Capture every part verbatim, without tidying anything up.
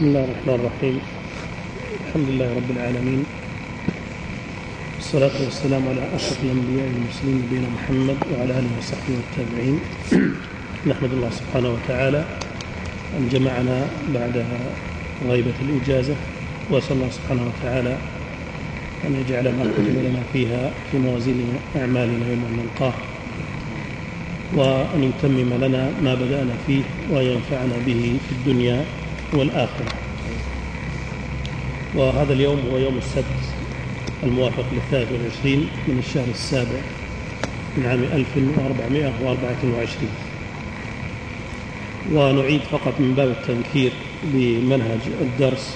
بسم الله الرحمن الرحيم. الحمد لله رب العالمين، والصلاة والسلام على أشرف الأنبياء والمرسلين نبينا محمد وعلى آله وصحبه والتابعين. نحمد الله سبحانه وتعالى أن جمعنا بعد غيبة الإجازة، وأسأل الله سبحانه وتعالى أن يجعل ما كتب لنا فيها في موازين أعمالنا يوم أن نلقاه، وأن يتمم لنا ما بدأنا فيه وأن ينفعنا به في الدنيا والآخرة. وهذا اليوم هو يوم السبت الموافق للثالث والعشرين من الشهر السابع من عام ألف وأربعمائة وأربعة وعشرين. ونعيد فقط من باب التذكير بمنهج الدرس،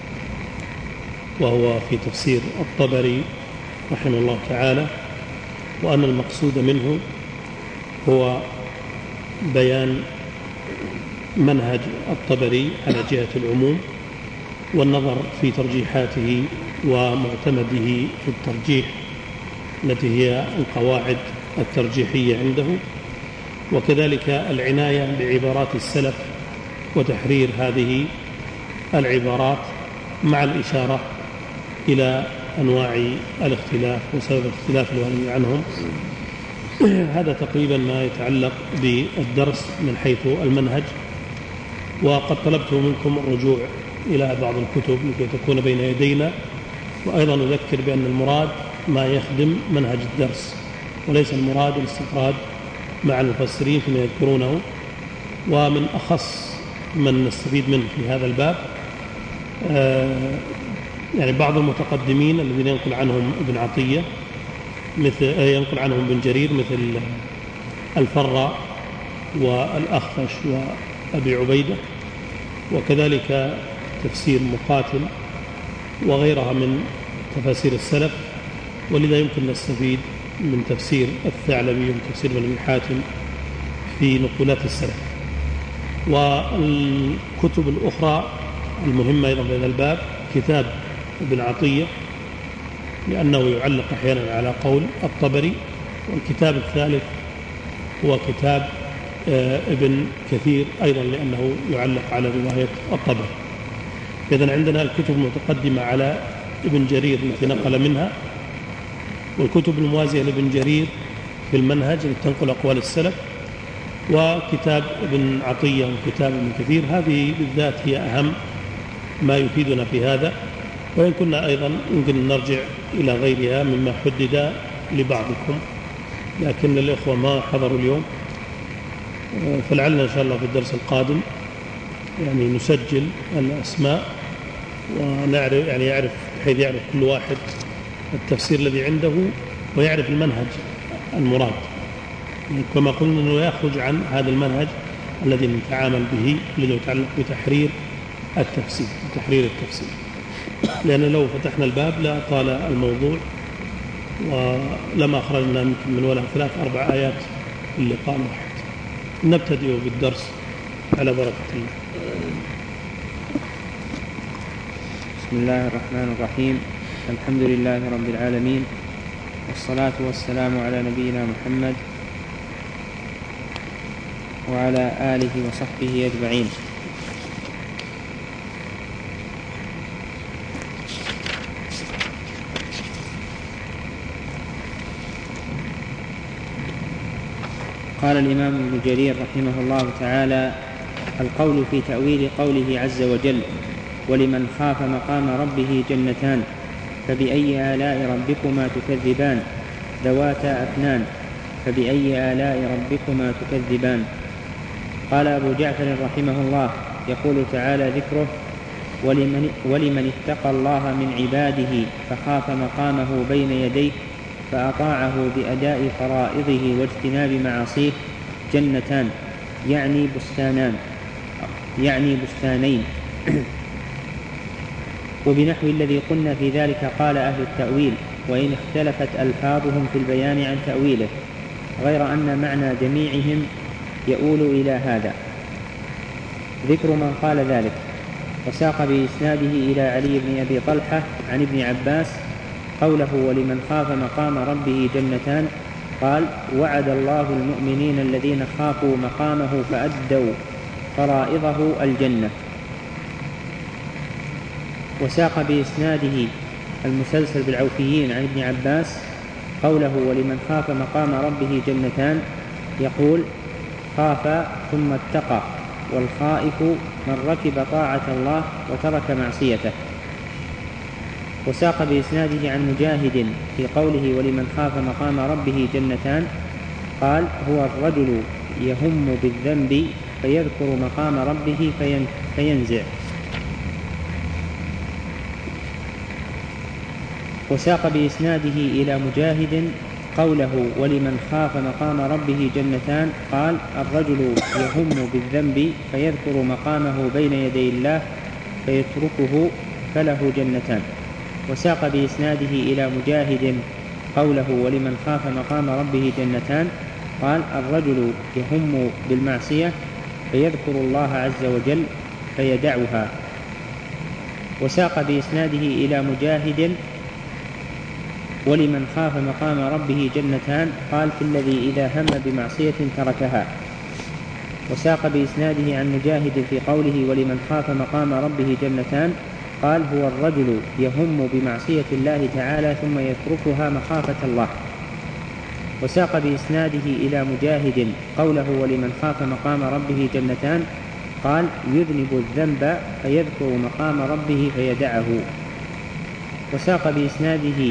وهو في تفسير الطبري رحمه الله تعالى، وأن المقصود منه هو بيان منهج الطبري على جهة العموم، والنظر في ترجيحاته ومعتمده في الترجيح التي هي القواعد الترجيحية عنده، وكذلك العناية بعبارات السلف وتحرير هذه العبارات مع الإشارة إلى أنواع الاختلاف وسبب الاختلاف الوارد عنهم. هذا تقريبا ما يتعلق بالدرس من حيث المنهج. وقد طلبت منكم الرجوع إلى بعض الكتب لكي تكون بين يدينا، وأيضا نذكر بأن المراد ما يخدم منهج الدرس، وليس المراد الاستطراد مع المفسرين فيما يذكرونه. ومن أخص من نستفيد منه في هذا الباب آه يعني بعض المتقدمين الذين ينقل عنهم ابن عطية، مثل ينقل عنهم ابن جرير مثل الفراء والأخفش وأبي عبيدة، وكذلك تفسير مقاتل وغيرها من تفاسير السلف. ولذا يمكن نستفيد من تفسير الثعلبي ومن تفسير ابن أبي حاتم في نقولات السلف. والكتب الأخرى المهمة أيضا في هذا الباب كتاب ابن عطية، لأنه يعلق أحيانا على قول الطبري. والكتاب الثالث هو كتاب ابن كثير أيضا، لأنه يعلق على رواية الطبري. إذن عندنا الكتب المتقدمة على ابن جرير التي نقل منها، والكتب الموازية لابن جرير في المنهج التي تنقل أقوال السلف، وكتاب ابن عطية وكتاب ابن كثير. هذه بالذات هي أهم ما يفيدنا في هذا، وإن كنا أيضا يمكن نرجع إلى غيرها مما حدد لبعضكم، لكن الإخوة ما حضروا اليوم، فلعلنا إن شاء الله في الدرس القادم يعني نسجل الأسماء ونعرف يعني يعرف بحيث يعرف كل واحد التفسير الذي عنده ويعرف المنهج المراد، كما قلنا أنه يخرج عن هذا المنهج الذي نتعامل به الذي يتعلق بتحرير التفسير وتحرير التفسير. لأن لو فتحنا الباب لا طال الموضوع ولما أخرجنا من ولا ثلاث أربع آيات في اللقاء الواحد. نبتدئ بالدرس على بركة الله. بسم الله الرحمن الرحيم. الحمد لله رب العالمين، والصلاة والسلام على نبينا محمد وعلى آله وصحبه أجمعين. قال الإمام ابن جرير رحمه الله تعالى: القول في تأويل قوله عز وجل: ولمن خاف مقام ربه جنتان فبأي آلاء ربكما تكذبان ذواتا أفنان فبأي آلاء ربكما تكذبان. قال أبو جعفر رحمه الله: يقول تعالى ذكره: ولمن, ولمن اتقى الله من عباده فخاف مقامه بين يديه فأطاعه بأداء فرائضه واجتناب معاصيه جنتان، يعني بستانان يعني بستانين. وبنحو الذي قلنا في ذلك قال أهل التأويل، وإن اختلفت ألفاظهم في البيان عن تأويله، غير أن معنى جميعهم يؤول إلى هذا. ذكر من قال ذلك. وساق بإسناده إلى علي بن أبي طلحة عن ابن عباس قوله: ولمن خاف مقام ربه جنتان، قال: وعد الله المؤمنين الذين خافوا مقامه فأدوا فرائضه الجنة. وساق بإسناده المسلسل بالعوفيين عن ابن عباس قوله ولمن خاف مقام ربه جنتان، يقول خاف ثم اتقى، والخائف من ركب طاعة الله وترك معصيته. وساق بإسناده عن مجاهد في قوله ولمن خاف مقام ربه جنتان، قال هو الرجل يهم بالذنب فيذكر مقام ربه فينزع. وساق بإسناده إلى مجاهد قوله ولمن خاف مقام ربه جنتان، قال الرجل يهم بالذنب فيذكر مقامه بين يدي الله فيتركه فله جنتان. وساق بإسناده إلى مجاهد قوله ولمن خاف مقام ربه جنتان، قال الرجل يهم بالمعصية فيذكر الله عز وجل فيدعها. وساق بإسناده إلى مجاهد ولمن خاف مقام ربه جنتان، قال في الذي إذا هم بمعصية تركها. وساق بإسناده عن مجاهد في قوله ولمن خاف مقام ربه جنتان، قال هو الرجل يهم بمعصية الله تعالى ثم يتركها مخافة الله. وساق بإسناده إلى مجاهد قوله ولمن خاف مقام ربه جنتان، قال يذنب الذنب فيذكر مقام ربه فيدعه. وساق بإسناده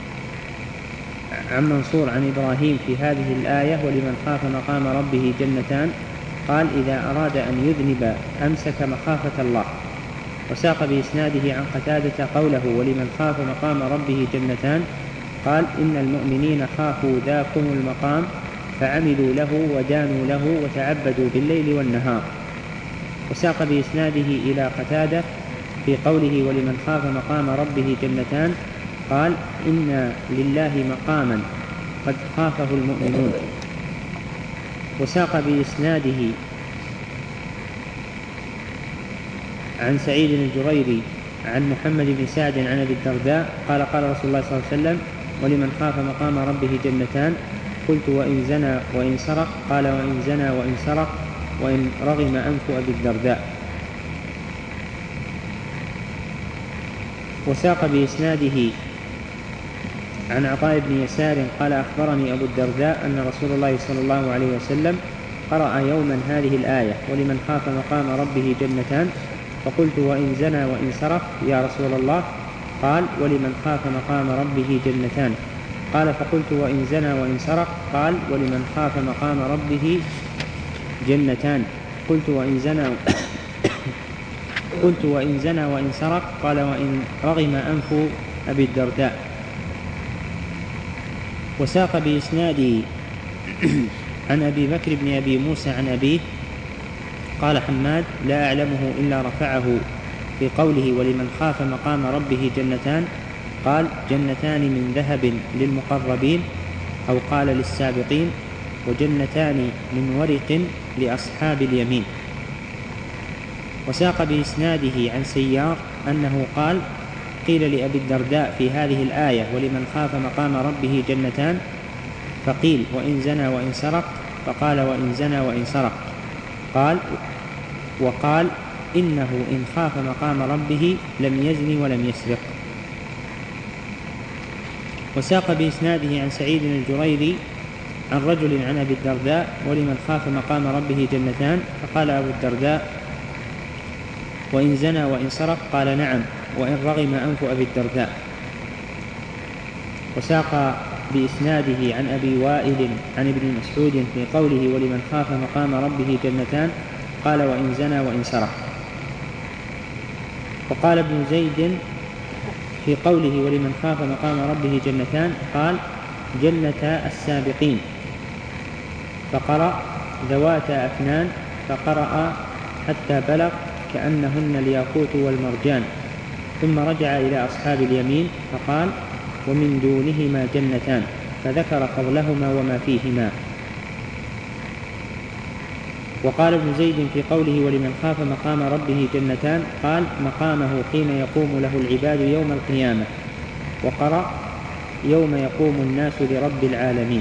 عن منصور عن إبراهيم في هذه الآية ولمن خاف مقام ربه جنتان، قال إذا أراد أن يذنب أمسك مخافة الله. وساق بإسناده عن قتادة قوله ولمن خاف مقام ربه جنتان، قال إن المؤمنين خافوا ذاكم المقام فعملوا له ودانوا له وتعبدوا بالليل والنهار. وساق بإسناده إلى قتادة في قوله ولمن خاف مقام ربه جنتان، قال إن لله مقاما قد خافه المؤمنون. وساق بإسناده عن سعيد الجريري عن محمد بن سعد عن أبي الدرداء قال قال رسول الله صلى الله عليه وسلم ولمن خاف مقام ربه جنتان، قلت وإن زنى وإن سرق، قال وإن زنى وإن سرق وإن رغم أنف أبي الدرداء. وساق بإسناده عن عطاء بن يسار قال أخبرني أبو الدرداء أن رسول الله صلى الله عليه وسلم قرأ يوما هذه الآية ولمن خاف مقام ربه جنتان، فقلت وإن زنى وإن سرق يا رسول الله؟ قال ولمن خاف مقام ربه جنتان. قال فقلت وإن زنى وإن سرق؟ قال ولمن خاف مقام ربه جنتان. قلت وإن زنى قلت وإن زنى وإن سرق؟ قال وإن رغم أنف أبي الدرداء. وساق بإسناده عن أبي بكر بن أبي موسى عن أبيه قال حماد لا أعلمه إلا رفعه في قوله ولمن خاف مقام ربه جنتان، قال جنتان من ذهب للمقربين أو قال للسابقين، وجنتان من ورق لأصحاب اليمين. وساق بإسناده عن سيار أنه قال قيل لأبي الدرداء في هذه الآية ولمن خاف مقام ربه جنتان، فقيل وإن زنى وإن سرق؟ فقال وإن زنى وإن سرق. قال وقال إنه إن خاف مقام ربه لم يزني ولم يسرق. وساق بإسناده عن سعيد الجريري عن رجل عن أبي الدرداء ولمن خاف مقام ربه جنتان، فقال أبو الدرداء وإن زنى وإن سرق؟ قال نعم وإن رغم أنف أبي الدرداء. وساق بإسناده عن أبي وائل عن ابن مسعود في قوله ولمن خاف مقام ربه جنتان، قال وإن زنى وإن سرق. وقال ابن زيد في قوله ولمن خاف مقام ربه جنتان، قال جنة السابقين، فقرأ ذوات أفنان، فقرأ حتى بلغ كأنهن الياقوت والمرجان، ثم رجع إلى أصحاب اليمين فقال ومن دونهما جنتان، فذكر فضلهما وما فيهما. وقال ابن زيد في قوله ولمن خاف مقام ربه جنتان، قال مقامه حين يقوم له العباد يوم القيامة، وقرأ يوم يقوم الناس لرب العالمين.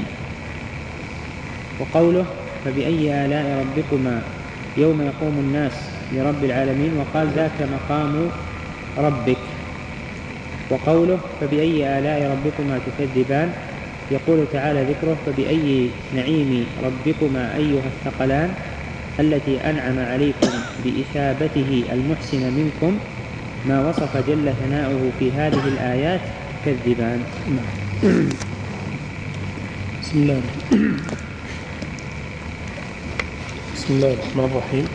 وقوله فبأي آلاء ربكما يوم يقوم الناس لرب العالمين، وقال ذاك مقام ربك. وقوله فبأي آلاء ربكما تكذبان، يقول تعالى ذكره فبأي نعيم ربكما أيها الثقلان التي أنعم عليكم بإثابته المحسن منكم ما وصف جل ثناؤه في هذه الآيات تكذبان. بسم الله بسم الله الرحمن الرحيم.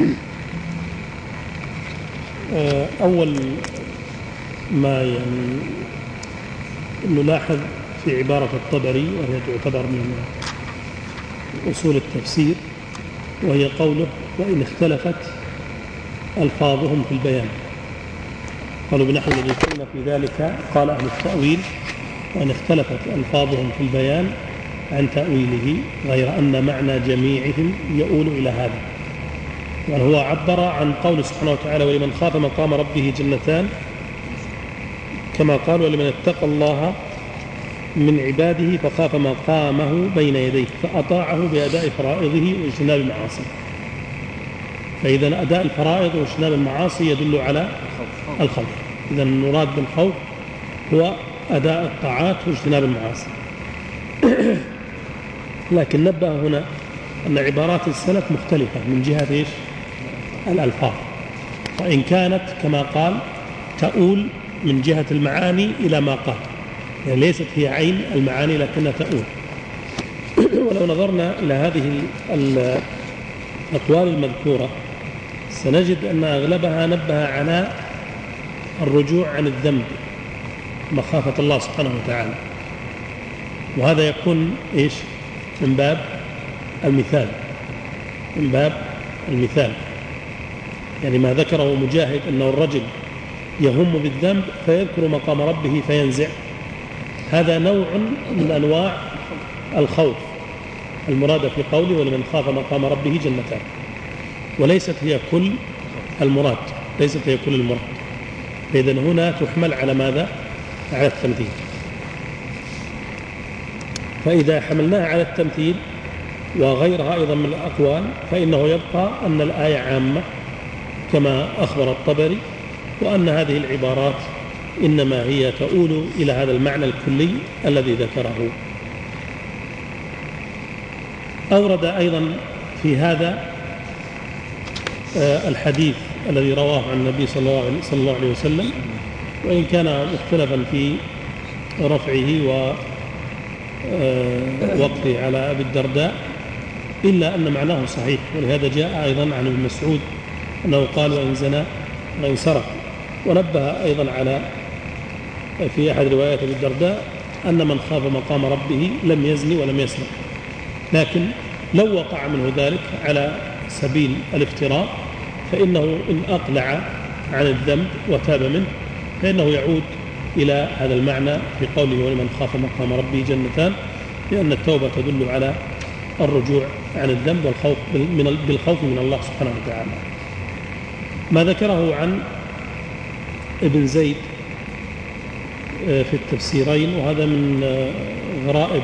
أول ما يعني نلاحظ في عبارة الطبري وهي تعتبر من أصول التفسير، وهي قوله وإن اختلفت ألفاظهم في البيان. قالوا بنحو الذي قلنا في ذلك قال أهل التأويل وإن اختلفت ألفاظهم في البيان عن تأويله، غير أن معنى جميعهم يؤول إلى هذا. يعني هو عبر عن قول سبحانه وتعالى ولمن خاف مقام ربه جنتان، كما قال ولمن اتقى الله من عباده فخاف مقامه بين يديه فأطاعه بأداء فرائضه واجتناب المعاصي. فإذا أداء الفرائض واجتناب المعاصي يدل على الخوف. إذا المراد بالخوف هو أداء الطاعات واجتناب المعاصي. لكن نبه هنا أن عبارات السلف مختلفة من جهة إيش؟ الألفاظ، وإن كانت كما قال تؤول من جهة المعاني إلى ما قال، يعني ليست هي عين المعاني لكنها تؤول. ولو نظرنا إلى هذه الأقوال المذكورة سنجد أن أغلبها نبه على الرجوع عن الذنب مخافة الله سبحانه وتعالى، وهذا يكون إيش؟ من باب المثال، من باب المثال. يعني ما ذكره مجاهد أنه الرجل يهم بالذنب فيذكر مقام ربه فينزع، هذا نوع من أنواع الخوف المراد في قوله ولمن خاف مقام ربه جنتان، وليست هي كل المراد، ليست هي كل المراد. فإذن هنا تحمل على ماذا؟ على التمثيل. فإذا حملناها على التمثيل وغيرها أيضا من الأقوال فإنه يبقى أن الآية عامة كما أخبر الطبري، وأن هذه العبارات إنما هي تؤول إلى هذا المعنى الكلي الذي ذكره. أورد أيضا في هذا الحديث الذي رواه عن النبي صلى الله عليه وسلم، وإن كان مختلفا في رفعه ووقفه على أبي الدرداء، إلا أن معناه صحيح. ولهذا جاء أيضا عن ابن مسعود أنه قال وإن زنى وإن سرق. ونبه أيضا على في أحد روايات أبي الدرداء أن من خاف مقام ربه لم يزني ولم يسرق، لكن لو وقع منه ذلك على سبيل الافتراء فإنه إن أقلع عن الذنب وتاب منه فإنه يعود إلى هذا المعنى في قوله ولمن خاف مقام ربه جنتان، لأن التوبة تدل على الرجوع عن الذنب والخوف بالخوف من الله سبحانه وتعالى. ما ذكره عن ابن زيد في التفسيرين، وهذا من غرائب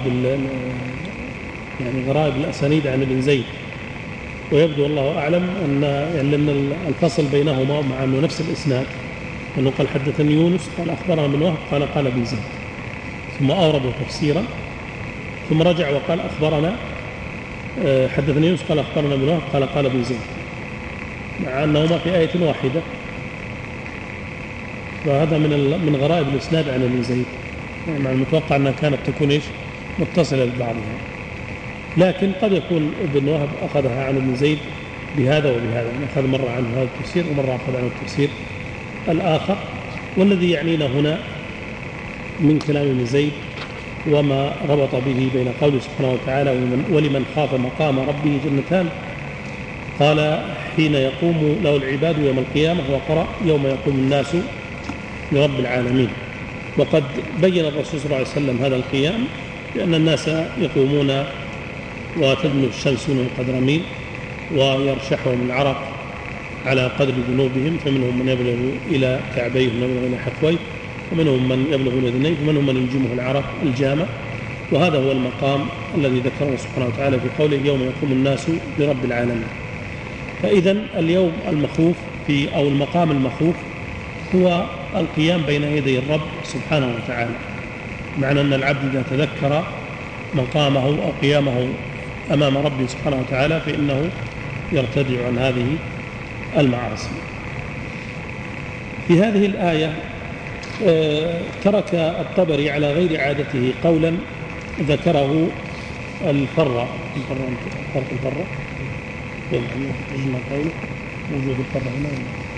يعني غرائب الأسانيد عن ابن زيد، ويبدو الله أعلم أن يعني الفصل بينهما مع أنه نفس الإسناد، أنه قال حدثني يونس قال أخبرنا من وهب قال قال ابن زيد، ثم أورد تفسيرا ثم رجع وقال أخبرنا حدثني يونس قال أخبرنا من وهب قال قال ابن زيد، مع أنهما في آية واحدة. وهذا من من غرائب الإسناد عن ابن زيد، مع المتوقع أنها كانت تكون إيش متصلة ببعضها، لكن قد يكون ابن وهب أخذها عن ابن زيد بهذا وبهذا، أخذ مرة عنه هذا التفسير ومرة أخذ عنه التفسير الآخر. والذي يعنينا هنا من كلام ابن زيد وما ربط به بين قوله سبحانه وتعالى ولمن خاف مقام ربه جنتان، قال حين يقوم له العباد يوم القيامة، وقرأ يوم يقوم الناس لرب العالمين. وقد بين الرسول صلى الله عليه وسلم هذا القيام لأن الناس يقومون وتدنو الشمس من قدر ميل ويرشحهم العرق على قدر ذنوبهم، فمنهم من يبلغ إلى كعبيه ومن يبلغ إلى حقويه ومنهم من يبلغ إلى ذنيه ومنهم من يلجمه العرق الجامة. وهذا هو المقام الذي ذكره سبحانه وتعالى في قوله يوم يقوم الناس لرب العالمين. فإذا اليوم المخوف في أو المقام المخوف هو القيام بين يدي الرب سبحانه وتعالى، معنى أن العبد إذا تذكر مقامه أو قيامه أمام ربه سبحانه وتعالى فإنه يرتدع عن هذه المعاصي. في هذه الآية ترك الطبري على غير عادته قولا ذكره الفرة فرق الفرة وجود الفرة هنا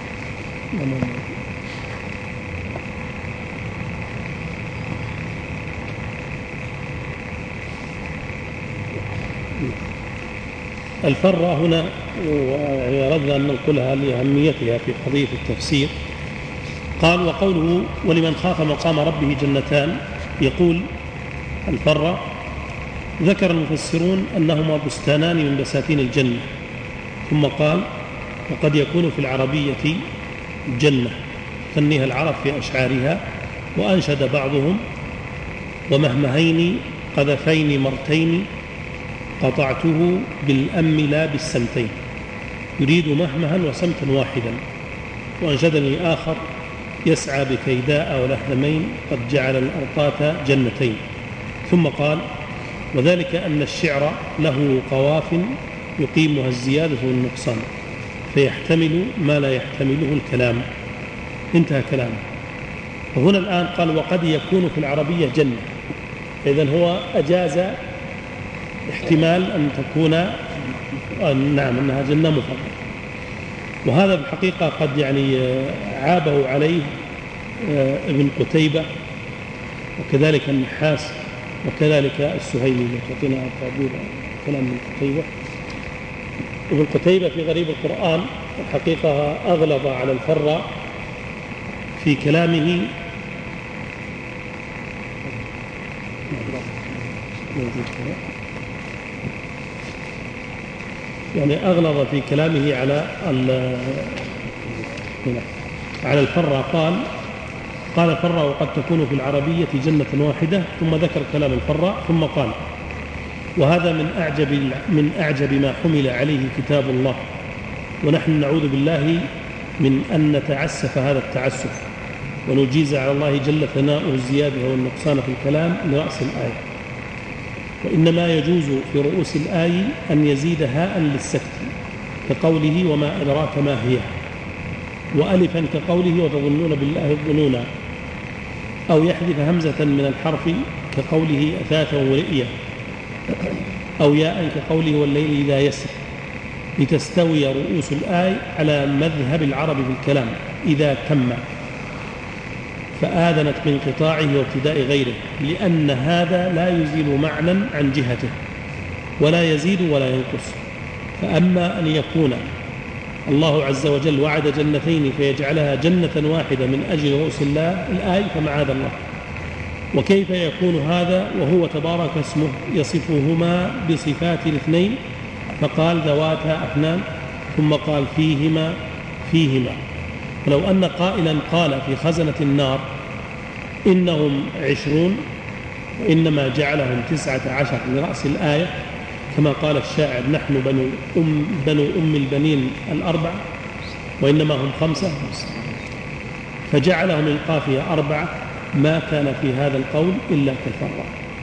الفرة هنا وردنا أن ننقلها لأهميتها في قضية التفسير. قال وقوله ولمن خاف مقام ربه جنتان، يقول الفرة ذكر المفسرون أنهما بستانان من بساتين الجنة، ثم قال وقد يكون في العربية جنة تنيها العرب في أشعارها، وأنشد بعضهم ومهمهين قذفين مرتين قطعته بالأم لا بالسمتين، يريد مهمها وسمتا واحدا. وأنشدني آخر يسعى بكيداء ولهمين قد جعل الأرطات جنتين. ثم قال وذلك أن الشعر له قواف يقيمها الزيادة والنقصان فيحتمل ما لا يحتمله الكلام. انتهى كلامه. وهنا الآن قال وقد يكون في العربية جنة، إذن هو أجاز احتمال أن تكون نعم أنها جنة مفردة، وهذا بالحقيقة قد يعني عابه عليه ابن قتيبة وكذلك النحاس وكذلك السهيلي. تعطينا تعبير كلام ابن قتيبة. ابن قتيبة في غريب القرآن الحقيقة أغلظ على الفرة في كلامه يعني أغلظ في كلامه على على الفرة. قال قال الفرة وقد تكون في العربية جنة واحدة، ثم ذكر كلام الفرة ثم قال وهذا من أعجب من أعجب ما حمل عليه كتاب الله، ونحن نعوذ بالله من أن نتعسف هذا التعسف ونجيز على الله جل ثناؤه الزيادة والنقصان في الكلام لرأس الآية. وإنما يجوز في رؤوس الآية أن يزيد هاء للسكت كقوله وما أدراك ما هي، وألفا كقوله وتظنون بالله الظنونا، أو يحذف همزة من الحرف كقوله أثاثا ورئيا، أو ياء كقوله والليل إذا يسر، لتستوي رؤوس الآية على مذهب العرب في الكلام إذا تم، فآذنت بانقطاعه وابتداء غيره، لأن هذا لا يزيل معنى عن جهته ولا يزيد ولا ينقص. فأما أن يكون الله عز وجل وعد جنتين فيجعلها جنة واحدة من أجل رؤوس الله الآية فمعاذ الله. وكيف يكون هذا وهو تبارك اسمه يصفهما بصفات الاثنين، فقال ذواتا أفنان ثم قال فيهما فيهما. ولو أن قائلا قال في خزنة النار إنهم عشرون وإنما جعلهم تسعة عشر لرأس الآية، كما قال الشاعر نحن بنو أم, بنو أم البنين الأربع وإنما هم خمسة، فجعلهم القافية أربعة، ما كان في هذا القول إلا كالفرة.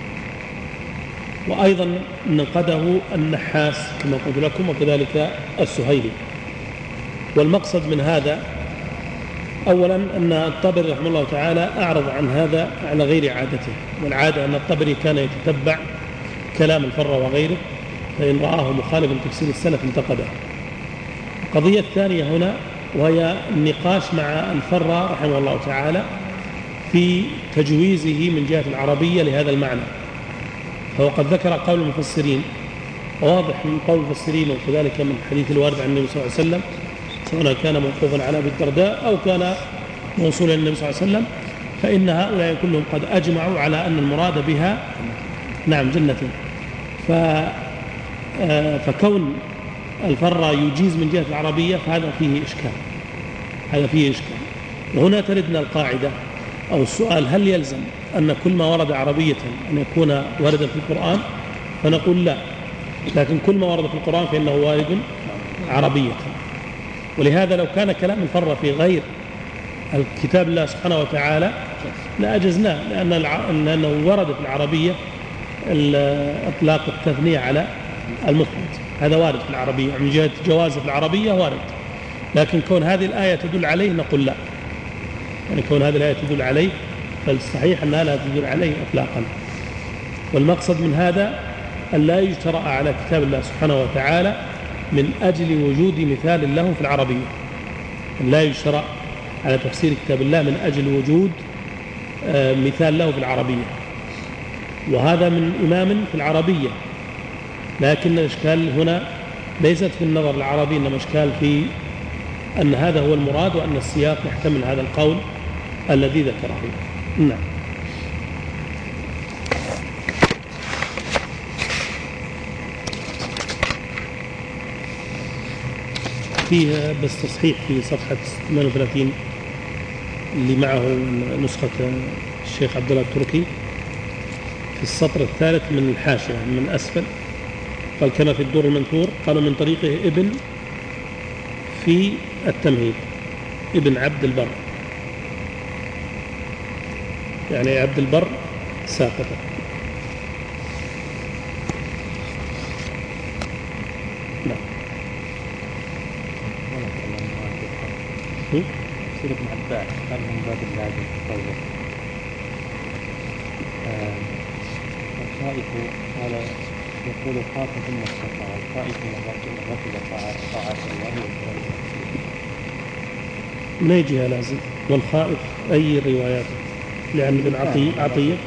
وأيضا نقده النحاس كما قلت لكم وكذلك السهيلي. والمقصد من هذا أولا أن الطبري رحمه الله تعالى أعرض عن هذا على غير عادته، والعادة أن الطبري كان يتتبع كلام الفرة وغيره، فإن رآه مخالف لتفسير السلف انتقده. القضية الثانية هنا وهي النقاش مع الفرة رحمه الله تعالى في تجويزه من جهة العربية لهذا المعنى. فهو قد ذكر قول المفسرين، وواضح من قول المفسرين وكذلك من الحديث الوارد عن النبي صلى الله عليه وسلم سواء كان موقوفا على أبي الدرداء أو كان موصولا للنبي صلى الله عليه وسلم، فإن هؤلاء كلهم قد أجمعوا على أن المراد بها نعم جنة. فكون الفرة يجيز من جهة العربية فهذا فيه إشكال، هذا فيه إشكال. وهنا تردنا القاعدة أو السؤال هل يلزم أن كل ما ورد عربية أن يكون واردا في القرآن؟ فنقول لا، لكن كل ما ورد في القرآن فإنه وارد عربية. ولهذا لو كان كلام الفرة في غير الكتاب الله سبحانه وتعالى لا أجزناه، لأن لأنه ورد في العربية إطلاق التثنية على المفرد، هذا وارد في العربية من جهة جواز في العربية وارد، لكن كون هذه الآية تدل عليه نقول لا، يعني كون هذه الآية تدل عليه فالصحيح أنها لا تدل عليه إطلاقا. والمقصد من هذا أن لا يجترأ على كتاب الله سبحانه وتعالى من أجل وجود مثال له في العربية، أن لا يجترأ على تفسير كتاب الله من أجل وجود مثال له في العربية، وهذا من إمام في العربية، لكن الإشكال هنا ليست في النظر العربي، إنما إشكال في أن هذا هو المراد وأن السياق يحتمل هذا القول الذي ذكره. نعم. فيه بس تصحيح في صفحة ثمانية وثلاثين اللي معه نسخة الشيخ عبد الله التركي في السطر الثالث من الحاشية من أسفل، قال كما في الدور المنثور، قالوا من طريقه ابن في التمهيد ابن عبد البر، يعني عبد البر ساقطة. نعم. سير ابن عباس قال من باب اللازم قوله الخائف قال يقول خاف ثم استطاع، الخائف من ركب طاعات الله. ما يجيها لازم والخائف أي روايات لأن ابن عطية عطية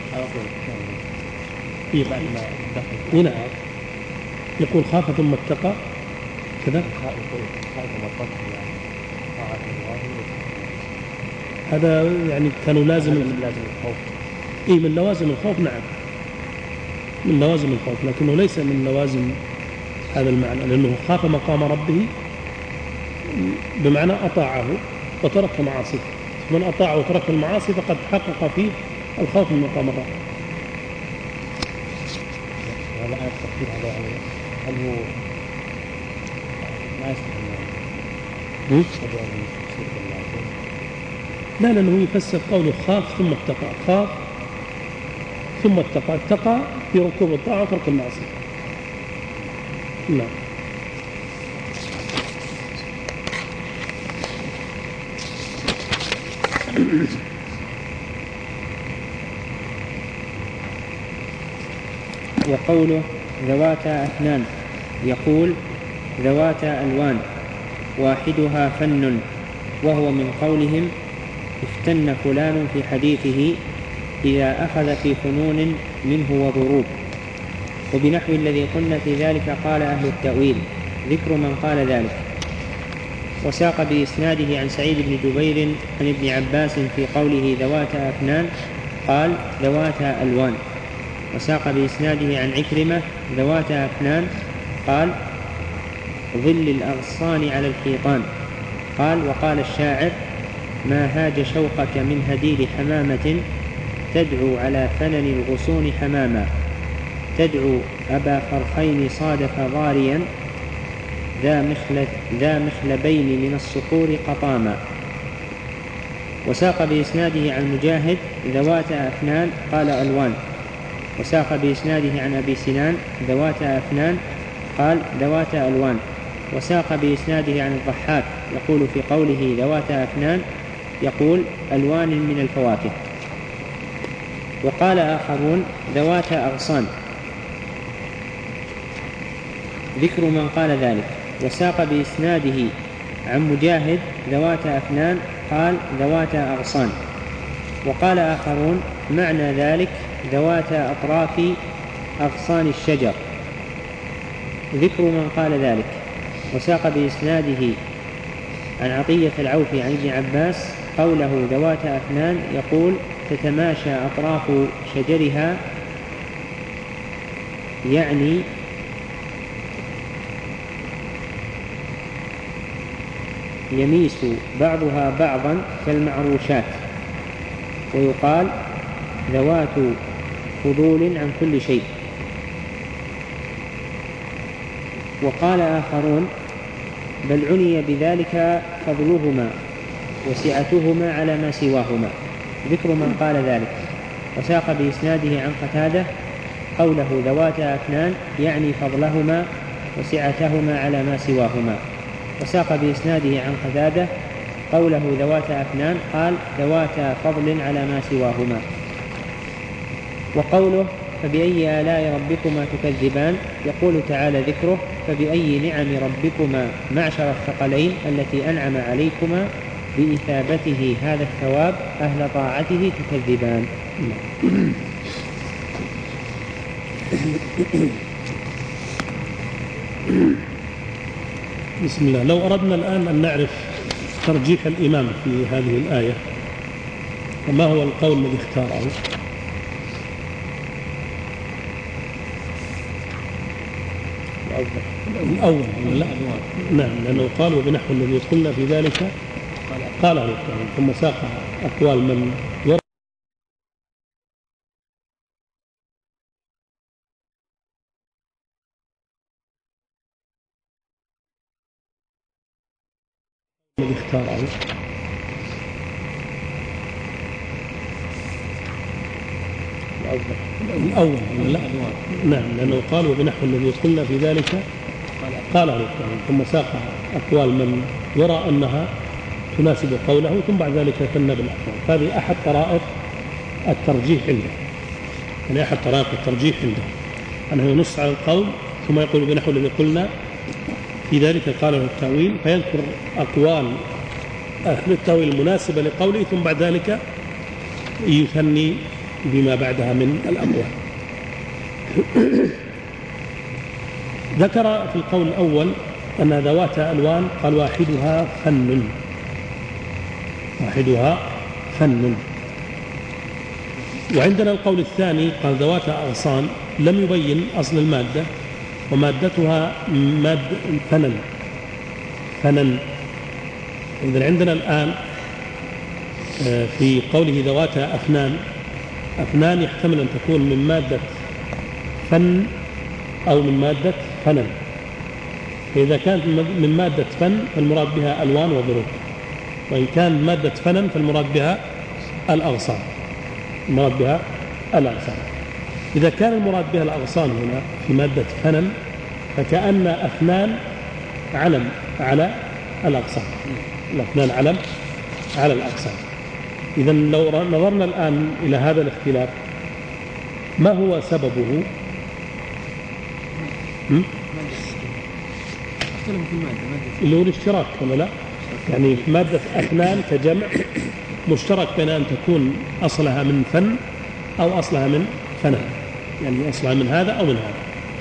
هنا يقول خاف ثم اتقى كذا، هذا يعني كانوا لازم من لازم الخوف. إيه من لوازم الخوف، نعم من لوازم الخوف، لكنه ليس من لوازم هذا المعنى، لأنه خاف مقام ربه بمعنى أطاعه وترك معاصيه، من أطاع وترك المعاصي فقد حقق فيه الخوف من مقام الرب. هذا أنا التفكير هذا يعني هل هو ما يستطيع لا لأنه يفسر قوله خاف ثم اتقى، خاف ثم اتقى، اتقى في ركوب الطاعة وترك المعصية. نعم. وقوله ذواتا أفنان، يقول ذواتا ألوان واحدها فن، وهو من قولهم افتن فلان في حديثه إذا أخذ في فنون منه وضروب. وبنحو الذي قلنا في ذلك قال أهل التأويل، ذكر من قال ذلك. وساق بإسناده عن سعيد بن جبير عن ابن عباس في قوله ذواتا أفنان قال ذواتا ألوان. وساق بإسناده عن عكرمة ذواتا أفنان قال ظل الأغصان على الحيطان. قال وقال الشاعر ما هاج شوقك من هدير حمامة تدعو على فنن الغصون حماما، تدعو أبا فرخين صادف ضاريا ذا, مخل ذا مخلبين من الصقور قطاما. وساق بإسناده عن مجاهد ذوات أفنان قال ألوان. وساق بإسناده عن أبي سنان ذوات أفنان قال ذوات ألوان. وساق بإسناده عن الضحاك يقول في قوله ذوات أفنان يقول ألوان من الفواكه. وقال آخرون ذوات أغصان، ذكر من قال ذلك. وساق بإسناده عن مجاهد ذوات أفنان قال ذوات أغصان. وقال آخرون معنى ذلك ذوات أطراف أغصان الشجر، ذكر من قال ذلك. وساق بإسناده عن عطية العوفي عن ابن عباس قوله ذوات أفنان يقول تتماشى أطراف شجرها، يعني يميس بعضها بعضا كالمعروشات. ويقال ذوات فضول عن كل شيء. وقال آخرون بل عني بذلك فضلهما وسعتهما على ما سواهما. ذكر من قال ذلك. وساق بإسناده عن قتادة قوله ذواتا أفنان يعني فضلهما وسعتهما على ما سواهما. وساق بإسناده عن قتادة قوله ذواتا أفنان قال ذواتا فضل على ما سواهما. وقوله فبأي آلاء ربكما تكذبان يقول تعالى ذكره فبأي نعم ربكما معشر الثقلين التي أنعم عليكما بإثابته هذا الثواب أهل طاعته تكذبان. بسم الله. لو أردنا الآن أن نعرف ترجيح الإمام في هذه الآية وما هو القول الذي اختاره، الأول لا نعم لأنه قال وبنحو الذي قلنا في ذلك قال أهل التأويل، ثم ساق أقوال من يرى الذي اختاره الأول لا نعم لأنه قال وبنحو الذي قلنا في ذلك قال أهل التأويل، ثم ساق أقوال من يرى أنها تناسب قوله، ثم بعد ذلك ثنى بالأقوال. هذه أحد طرائق الترجيح عنده، يعني أحد طرائق الترجيح عنده أنه ينص على القول ثم يقول بنحو الذي قلنا في ذلك قال له التأويل، فيذكر أقوال أهل التأويل المناسبة لقوله ثم بعد ذلك يثني بما بعدها من الأقوال. ذكر في القول الأول أن ذوات ألوان قال واحدها فن واحدها فن وعندنا القول الثاني قال ذوات أغصان لم يبين أصل المادة ومادتها ماد فنن فنن إذن عندنا الآن في قوله ذوات أفنان، أفنان يحتمل أن تكون من مادة فن أو من مادة فنن. فإذا كانت من مادة فن فالمراد بها ألوان وضروب، وإن كان مادة فنن فالمراد بها الأغصان المراد بها الأغصان. إذا كان المراد بها الأغصان هنا في مادة فنن فكأن أفنان علم على الأغصان، الأفنان علم على الأغصان. إذن لو نظرنا الآن إلى هذا الاختلاف ما هو سببه؟ اللي هو الاشتراك ولا لا؟ يعني مادة أفنان كجمع مشترك بين أن تكون أصلها من فن أو أصلها من فنن، يعني أصلها من هذا أو من هذا،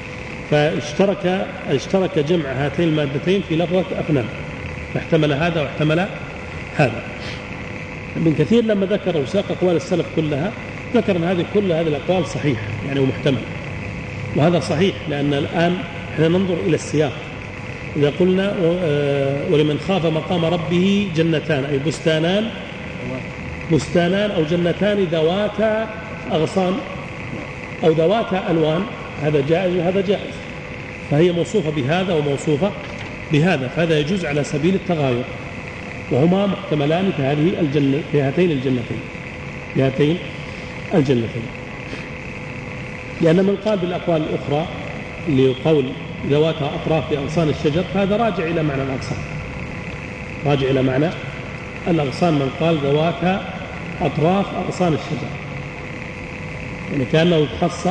فاشترك اشترك جمع هاتين المادتين في لفظة أفنان، فاحتمل هذا واحتمل هذا. ابن كثير لما ذكر وساق أقوال السلف كلها ذكر أن هذه كل هذه الأقوال صحيحة يعني ومحتمل، وهذا صحيح لأن الآن احنا ننظر إلى السياق. إذا قلنا ولمن خاف مقام ربه جنتان أي بستانان بستانان أو جنتان ذواتا أغصان أو ذواتا ألوان، هذا جائز وهذا جائز، فهي موصوفة بهذا وموصوفة بهذا، فهذا يجوز على سبيل التغاير، وهما محتملان في هذه الجنة في هاتين الجنتين في هاتين الجنتين لأن من قال بالأقوال الأخرى لقول ذواتها أطراف بأغصان الشجر فهذا راجع إلى معنى الأغصان راجع إلى معنى الأغصان من قال ذواتها أطراف أغصان الشجر، يعني كأنه خص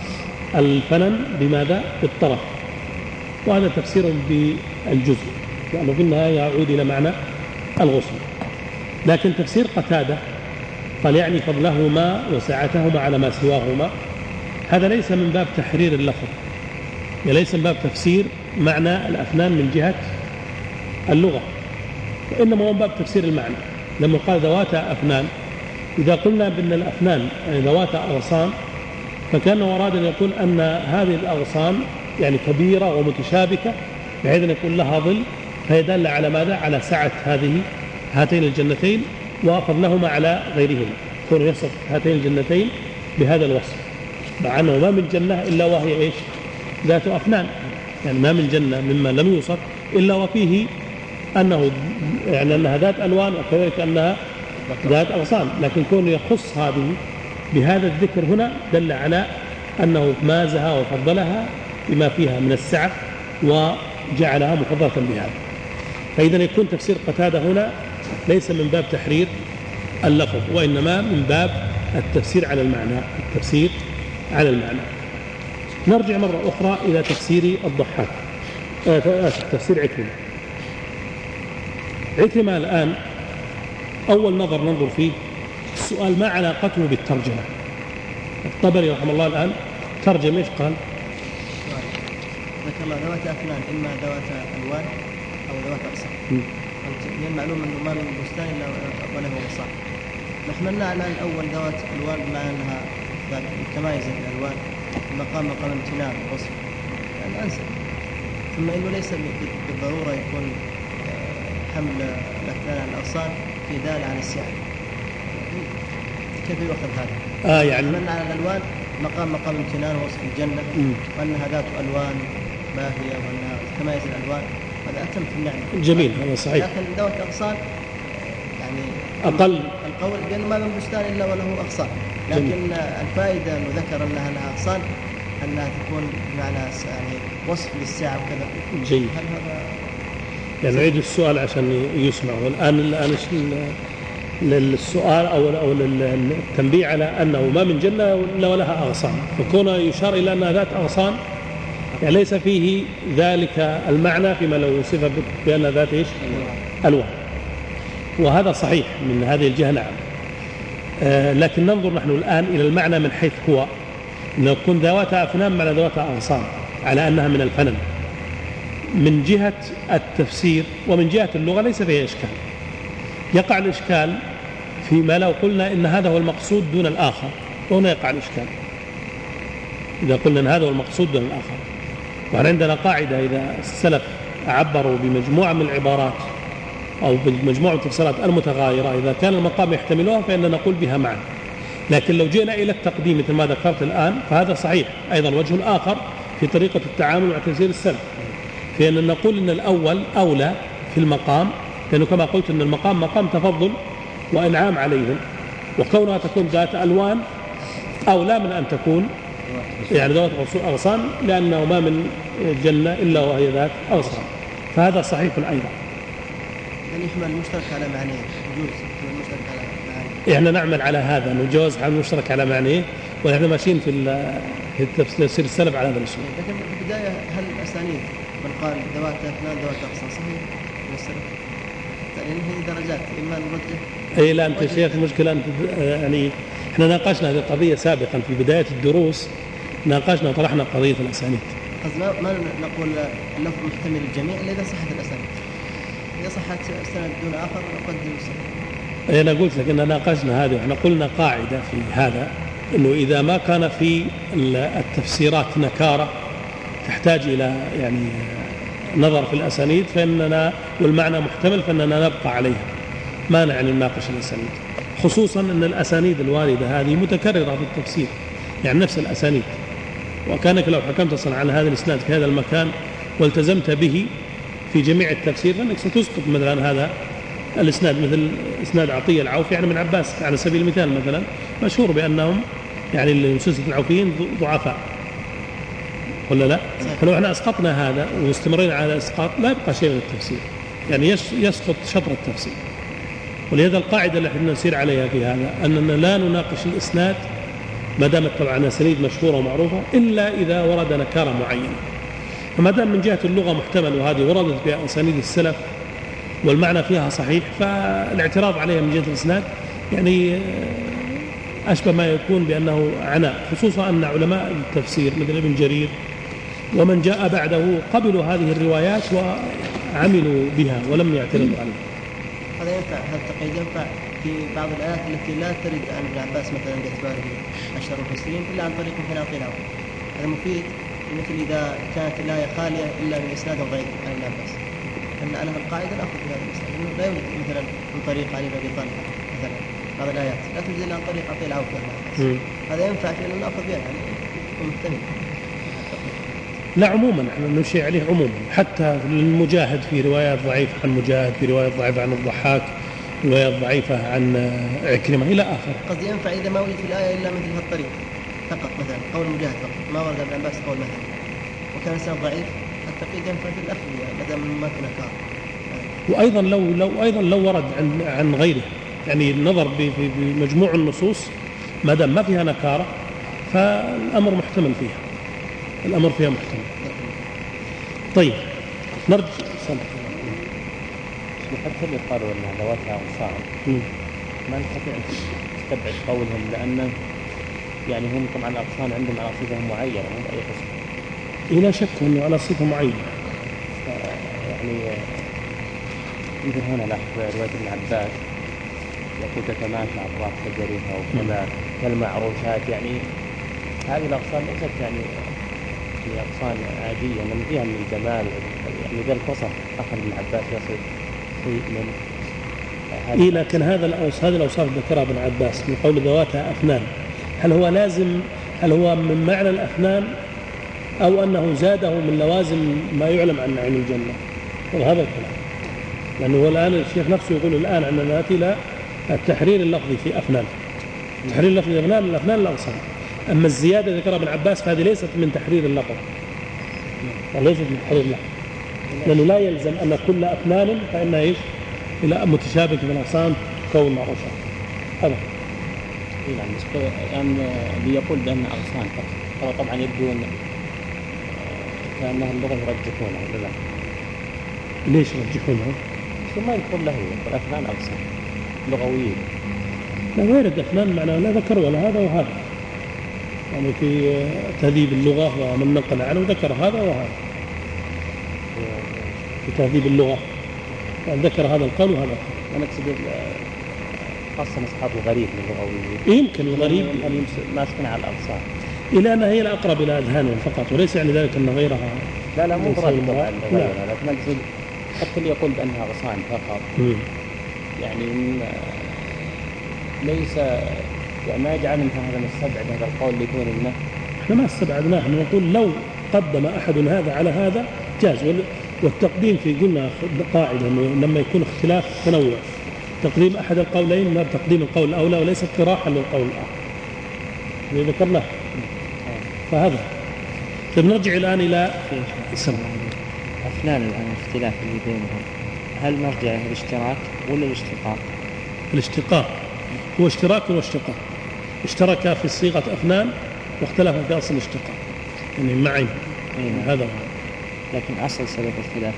الفنن بماذا؟ بالطرف، وهذا تفسير بالجزء لأنه في النهاية يعود إلى معنى الغصن. لكن تفسير قتادة قال يعني فضلهما وسعتهما على ما سواهما، هذا ليس من باب تحرير اللفظ، ليس من باب تفسير معنى الأفنان من جهة اللغة، وإنما هو من باب تفسير المعنى. لما قال ذواتا أفنان، إذا قلنا بأن الأفنان يعني ذواتا أغصان فكأنه أراد أن يقول أن هذه الأغصان يعني كبيرة ومتشابكة بحيث أن يكون لها ظل، فيدل على ماذا؟ على سعة هذه هاتين الجنتين وفضلهما على غيرهما، كونه يصف هاتين الجنتين بهذا الوصف، مع أنه ما من جنة إلا وهي إيش؟ ذات أفنان، يعني ما من جنة مما لم يوصف إلا وفيه أنه يعني أنها ذات ألوان وكذلك أنها ذات أغصان، لكن كونه يخص هذه بهذا الذكر هنا دل على أنه مازها وفضلها بما فيها من السعة وجعلها مفضلة بهذا. فإذا يكون تفسير قتادة هنا ليس من باب تحرير اللفظ، وإنما من باب التفسير على المعنى، التفسير على المعنى. نرجع مرة أخرى إلى تفسير الضحاك، آه تفسير عكرمة. عكرمة الآن أول نظر ننظر فيه السؤال ما علاقته بالترجمة. الطبري رحمه الله الآن ترجم إيش قال؟ ذكر الله ذوات أفنان، إما ذوات ألوان أو ذوات أغصان. من المعلوم أنه ما من بستان إلا وله غصان. نحملنا على الأول ذوات ألوان بما أنها متمايزة الألوان، المقام مقام امتنان وصف الأنسب. ثم إنه ليس بالضرورة يكون حمل الأفنان على الأغصان في دالة على السعة. كيف يؤخذ هذا؟ آه يعني نحملنا على الألوان مقام مقام امتنان ووصف الجنة، م. وأنها ذات ألوان باهية وأنها تمايز الألوان، هذا أتم في النعمة. جميل، هذا صحيح. لكن ذوات أغصان يعني أقل القول بأنه ما من بستان إلا وله أغصان، لكن جميل. الفائدة أنه ذكر أنها لها أغصان أنها تكون بمعنى يعني وصف للساعة وكذا. جيد. هل هذا يعني نعيد السؤال عشان يسمع. والآن الآن للسؤال أو أو للتنبيه على أنه ما من جنة إلا ولها أغصان، فكونه يشار إلى أنها ذات أغصان يعني ليس فيه ذلك المعنى فيما لو وصف بأن ذات إيش؟ ألوان. وهذا صحيح من هذه الجهة، نعم. آه لكن ننظر نحن الآن إلى المعنى من حيث هو أنه يكون ذوات أفنان معنى ذوات أغصان على أنها من الفنن. من جهة التفسير ومن جهة اللغة ليس فيها إشكال. يقع الإشكال فيما لو قلنا إن هذا هو المقصود دون الآخر، وهنا يقع الإشكال إذا قلنا إن هذا هو المقصود دون الآخر. وعندنا قاعدة إذا السلف عبروا بمجموعة من العبارات أو بمجموعة التفسيرات المتغايرة إذا كان المقام يحتملها فإننا نقول بها معا. لكن لو جئنا إلى التقديم مثل ما ذكرت الآن فهذا صحيح. أيضا وجه آخر في طريقة التعامل مع تفسير السلف في أن نقول إن الأول أولى في المقام، لأنه كما قلت أن المقام مقام تفضل وإنعام عليهم، وكونها تكون ذات ألوان أولى من أن تكون يعني ذات أغصان، لأنه ما من جنة إلا وهي ذات أغصان. فهذا صحيح أيضا. يعني يحمل المشترك على معنيه، يجوز يحمل المشترك على معنيه. إحنا نعمل على هذا، نجوز حمل المشترك على معنيه، ونحن ماشيين في في تفسير السلف على هذا الأسلوب. لكن في البداية هل الأسانيد من قال ذوات أفنان ذوات أغصان صحيح من السلف؟ يعني هي درجات، إما نرجح. أي لا أنت شيخ المشكلة أنت يعني إحنا ناقشنا هذه القضية سابقا في بداية الدروس، ناقشنا وطرحنا قضية الأسانيد. ما ما نقول اللفظ محتمل الجميع إلا إذا صحت الأسانيد. إذا صحت سند دون آخر نقدم السند. أنا قلت لك إن ناقشنا هذه وإحنا قلنا قاعدة في هذا إنه إذا ما كان في التفسيرات نكارة تحتاج إلى يعني نظر في الأسانيد فإننا والمعنى محتمل فإننا نبقى عليها، ما يعني نناقش الأسانيد، خصوصا أن الأسانيد الواردة هذه متكررة في التفسير، يعني نفس الأسانيد. وكانك لو حكمت أصلا على هذا الإسناد في هذا المكان والتزمت به في جميع التفسير فإنك ستسقط مثلا هذا الإسناد، مثل إسناد عطية العوفي يعني من عباس على سبيل المثال مثلا، مشهور بأنهم يعني المسلسل العوفيين ضعفاء ولا لا؟ فلو احنا أسقطنا هذا واستمرينا على الإسقاط لا يبقى شيء من التفسير، يعني يسقط شطر التفسير. ولهذا القاعدة اللي احنا نسير عليها في هذا أننا لا نناقش الإسناد ما دامت طبعا أسانيد مشهورة ومعروفة إلا إذا ورد نكارة معينة. فما دام من جهة اللغة محتمل وهذه وردت بها أسانيد السلف والمعنى فيها صحيح، فالاعتراض عليها من جهة الإسناد يعني أشبه ما يكون بأنه عناء، خصوصا أن علماء التفسير مثل ابن جرير ومن جاء بعده قبلوا هذه الروايات وعملوا بها ولم يعترضوا عليها. هذا ينفع، هذا التقييد ينفع في بعض الآيات التي لا ترد عن ابن عباس مثلا باعتباره أشهر المفسرين إلا عن طريق انحناطين أو هذا مفيد، مثل إذا كانت الآية خالية إلا من إسناد غير عن ابن عباس، أن على القاعدة نأخذ بهذا الإسناد، إنه لا يوجد مثلا من طريق علي بن أبي طالب مثلا بعض الآيات لا توجد إلا عن طريق عطية العوف، هذا ينفع في أن نأخذ بها يعني مهتمين. لا عموما احنا نمشي عليه عموما، حتى المجاهد في روايات ضعيفة عن مجاهد، في روايات ضعيفة عن الضحاك، روايات ضعيفة عن عكرمة إلى آخر. قصدي ينفع إذا ما وجد في الآية إلا مثل هالطريق فقط، مثلا قول مجاهد فقط ما ورد ابن عباس قول مثلا، وكان السند ضعيف التقييد ينفع في الأخذ ما دام ما في نكارة. وأيضا لو لو أيضا لو ورد عن عن غيره، يعني النظر بمجموع النصوص ما دام ما فيها نكارة فالأمر محتمل فيها، الأمر فيها محتمل. طيب نرجع حتى اللي قالوا أنها ذواتها أغصان ما نستطيع نستبعد قولهم، لأنه يعني هم طبعا الأغصان عندهم على صفة معينة مو بأي قسم. لا شك أنه على صفة معينة. يعني مثل هنا لاحظ رواية ابن عباس يقول تتماشى أطراف شجرها وكذا كالمعروشات، يعني هذه الأغصان ليست يعني هي أغصان عادية من فيها من الجمال، يعني ذا القصر أخذ ابن عباس يصف شيء من إيه. لكن هذا الأوصاف هذه الأوصاف ذكرها ابن عباس من قول ذواتها أفنان، هل هو لازم هل هو من معنى الأفنان أو أنه زاده من لوازم ما يعلم عن نعيم الجنة؟ وهذا الكلام، لأنه هو الآن الشيخ نفسه يقول الآن أننا نأتي إلى التحرير اللفظي في أفنان. تحرير اللفظي في أفنان الأفنان الأغصان، أما الزيادة ذكرها ابن عباس فهذه ليست من تحرير اللفظ، ليست من تحرير اللفظ، لأنه لا يلزم أن كل أفنان فإنها إيش إلى متشابك من الأغصان كون معروشة. هذا نعم. بس الآن بيقول بأن أغصان فقط، طبعا يبدو أن كأنها اللغة يرجحونها ولا لا؟ ليش يرجحونها؟ ثم يقول له يقول أفنان أغصان لغويين. لا وارد أفنان معناه لا ذكر ولا هذا وهذا، يعني في تهذيب اللغة ومن نقل عنه ذكر هذا وهذا في تهذيب اللغة، يعني ذكر هذا القول وهذا. أنا أقصد خاصة أصحاب الغريب من اللغويين، يمكن الغريب ماسكين على الأغصان إلى أنها هي الأقرب إلى أذهانهم فقط، وليس يعني ذلك أن غيرها. لا لا مو غيرها طبعا غيرها، لكن أقصد حتى اللي يقول بأنها أغصان فقط م. يعني ليس يعني ما يجعل من هذا نستبعد هذا القول ليكون إنه احنا ما استبعدناه، احنا نقول لو قدم أحد هذا على هذا جاز، والتقديم في قلنا قاعدة أنه لما يكون اختلاف تنوع تقديم أحد القولين ما بتقديم القول الأولى وليس اقتراحا للقول الآخر اللي ذكرناه. فهذا طيب نرجع الآن إلى السمع. أفنان الآن الاختلاف اللي بينهم هل مرجع الاشتراك ولا الاشتقاق؟ الاشتقاق هو اشتراك واشتقاق، اشترك في صيغة أفنان واختلف في أصل الاشتقاق يعني معين يعني هذا هو. لكن أصل سبب الاختلاف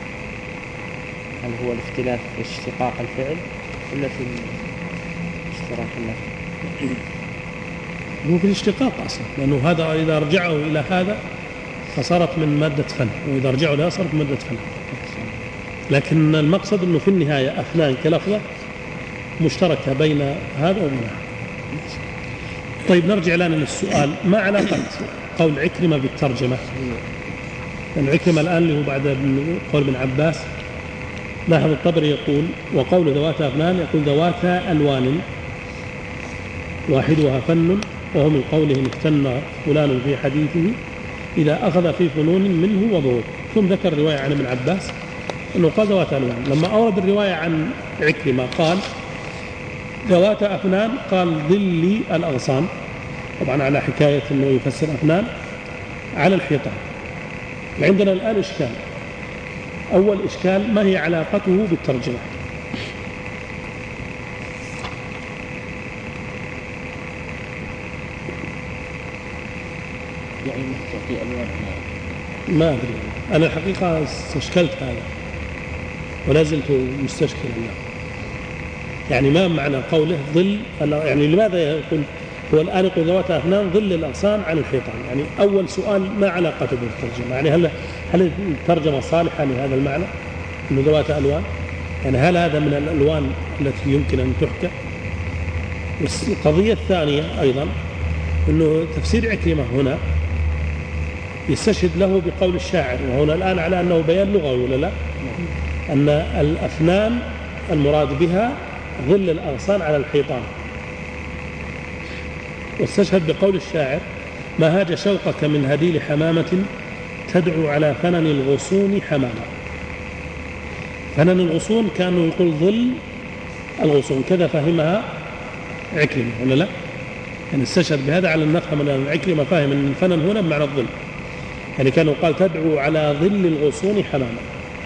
هل هو الاختلاف في اشتقاق الفعل ولا في اشتراك اللفظ؟ هو في الاشتقاق أصلا، لأنه هذا إذا رجعوا إلى هذا فصارت من مادة فن، وإذا رجعوا لها صارت من مادة فن. لكن المقصد أنه في النهاية أفنان كلفظة مشتركة بين هذا وبين هذا. طيب نرجع لنا للسؤال، ما علاقة قول عكرمة بالترجمة؟ لأن عكرمة الآن اللي هو بعد قول ابن عباس لاحظ الطبري يقول وقول ذواتها أفنان يقول ذواتها ألوان واحدها فن، وهو من قولهم اختن فلان في حديثه إذا أخذ في فنون منه وضوء. ثم ذكر رواية عن ابن عباس أنه قال ذواتها ألوان. لما أورد الرواية عن عكرمة قال ذواتها أفنان قال ظل الأغصان، طبعا على حكاية أنه يفسر أفنان على الحيطان. عندنا الآن إشكال، أول إشكال ما هي علاقته بالترجمة؟ يعني تعطي ألوان ما أدري أنا الحقيقة استشكلت هذا ولا زلت مستشكلا له، يعني ما معنى قوله ظل، يعني لماذا يقول هو الآن يقول ذواتها أفنان ظل الأغصان عن الحيطان؟ يعني أول سؤال ما علاقته بالترجمة؟ يعني هل هل الترجمة صالحة لهذا المعنى إنه ذواتها ألوان؟ يعني هل هذا من الألوان التي يمكن أن تحكى؟ القضية الثانية أيضا إنه تفسير عكرمة هنا يستشهد له بقول الشاعر، وهنا الآن على أنه بيان لغوي ولا لا؟ أن الأفنان المراد بها ظل الأغصان على الحيطان، واستشهد بقول الشاعر ما هاج شوقك من هديل حمامة تدعو على فنن الغصون حماما. فنن الغصون كانوا يقول ظل الغصون، كذا فهمها عكرمة ولا لا؟ يعني استشهد بهذا على النفهم أن عكرمة فاهم أن الفنن هنا بمعنى الظل، يعني كانوا قال تدعو على ظل الغصون حماما.